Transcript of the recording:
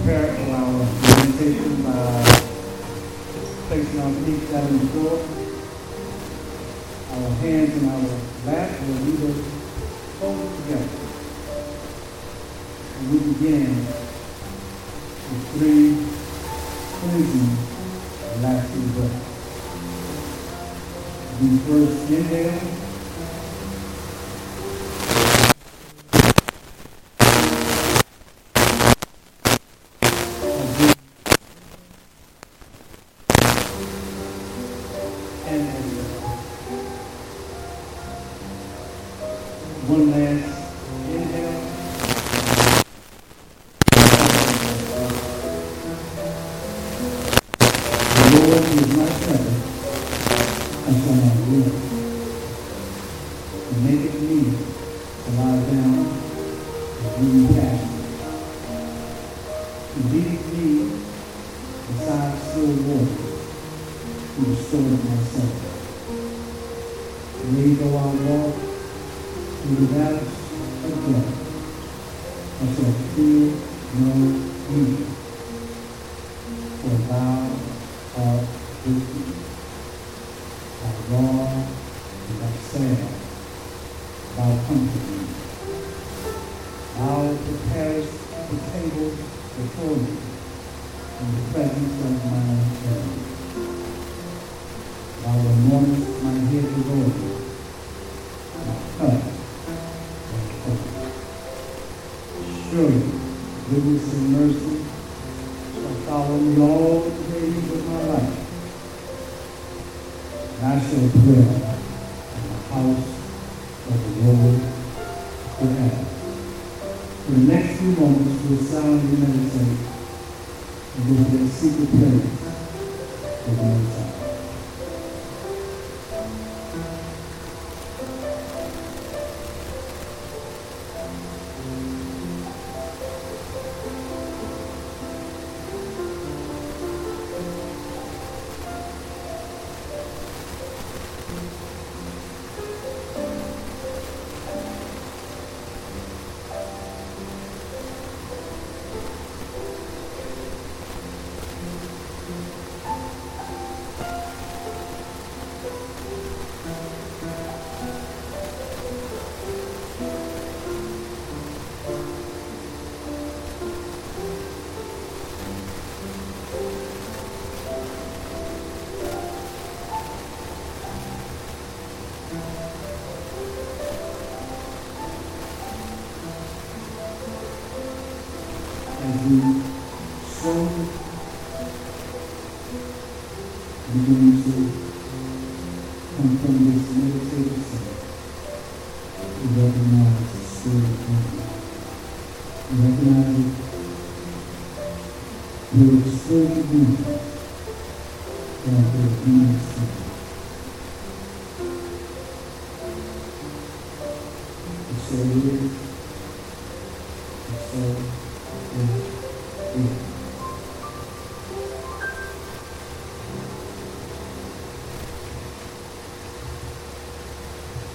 prepare for our meditation by placing our feet down on the floor, our hands in our lap, will lead us close together. And we begin with 3 cleansing, relaxing breaths. We first inhale. One last inhale. The Lord is my shepherd, I shall not want. He maketh me to lie down in green pastures. He leadeth me beside still waters. He restoreth my soul. Yea, though I walk through the valleys of death, I shall fear no evil, for thou art with me. Thy rod and thy staff, thou comfort me. Thou preparest the table before me in the presence of my enemies. Thou anointest my head with oil, my cup. Surely, goodness and mercy shall follow me all the days of my life. And I shall dwell in the house of the Lord forever. For the next few moments, we'll silently meditate and go to the secret place of the Most High. As we slowly begin to come from this meditative state, we recognize the spirit of God. We recognize the spiritual beings that are in our state. And so it is. And so it is.